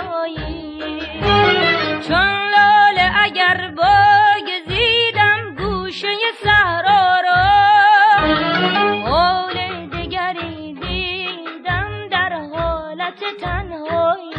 دانایی، چون لاله اگر بگزیدم گوشه صحرا را، حال دگری دیدم در حالت تنهایی.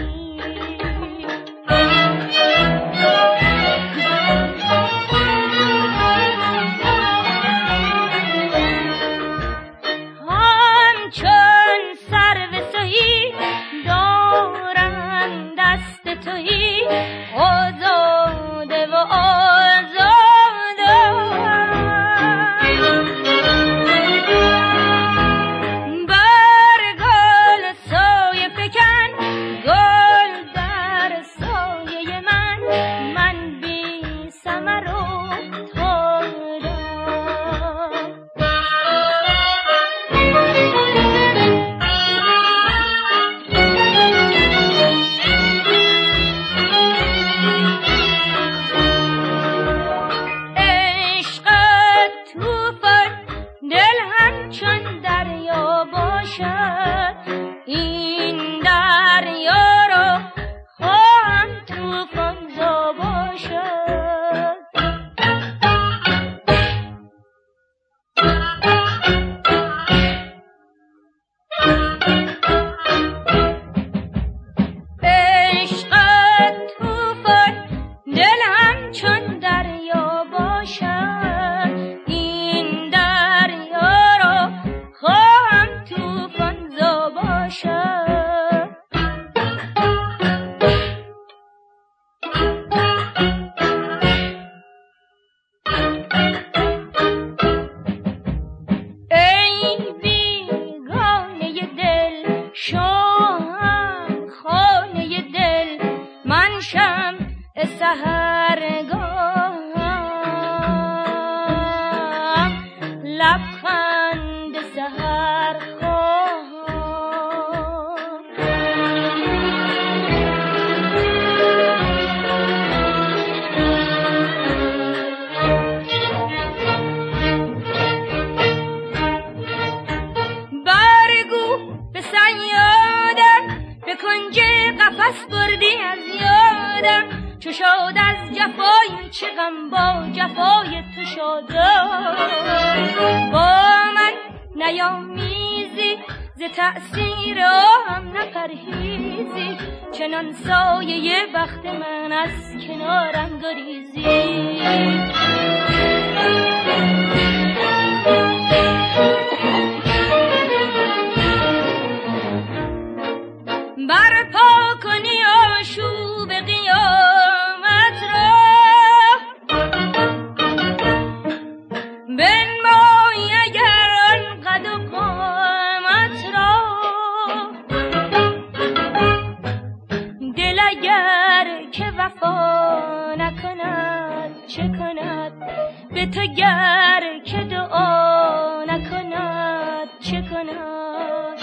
چنان سایه بخت من از کنارم گریزی. برپا کنی آشوب قیامت را، بنمایی اگر آن قد و قامت را. دل اگر که وفا نکند چه کند، به تو گر که دعا نکند چه کند.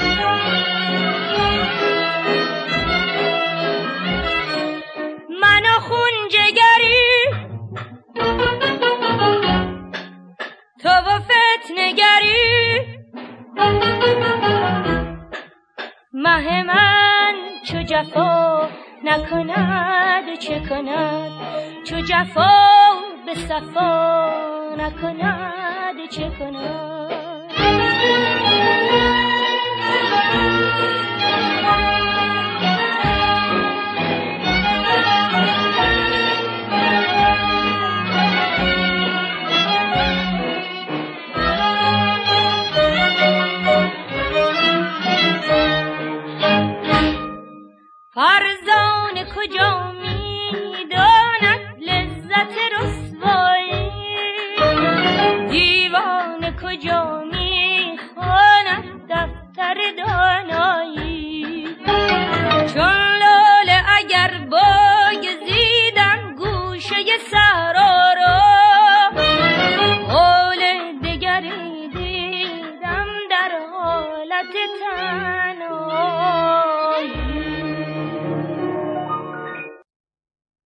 من خون جگری تو و فتنگری، مه من چو جفا نکند چه کند، چو جفا به صفا نکند چه کند. فرزانه کجا میداند لذت رسوایی، دیوانه کجا میخواند دفتر دانایی. چون لاله اگر بگزیدم